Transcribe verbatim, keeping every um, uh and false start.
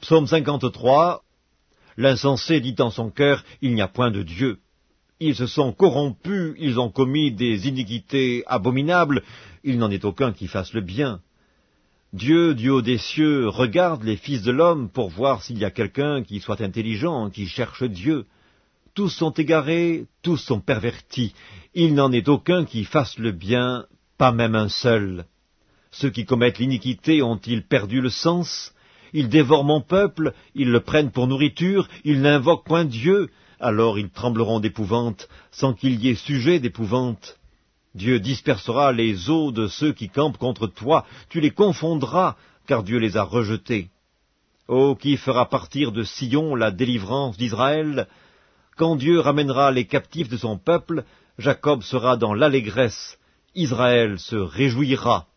Psaume cinquante-trois. L'insensé dit en son cœur, il n'y a point de Dieu. Ils se sont corrompus, ils ont commis des iniquités abominables, il n'en est aucun qui fasse le bien. Dieu, du haut des cieux, regarde les fils de l'homme pour voir s'il y a quelqu'un qui soit intelligent, qui cherche Dieu. Tous sont égarés, tous sont pervertis, il n'en est aucun qui fasse le bien, pas même un seul. Ceux qui commettent l'iniquité ont-ils perdu le sens? Ils dévorent mon peuple, ils le prennent pour nourriture, ils n'invoquent point Dieu, alors ils trembleront d'épouvante, sans qu'il y ait sujet d'épouvante. Dieu dispersera les eaux de ceux qui campent contre toi, tu les confondras, car Dieu les a rejetés. Oh, qui fera partir de Sion la délivrance d'Israël? Quand Dieu ramènera les captifs de son peuple, Jacob sera dans l'allégresse, Israël se réjouira.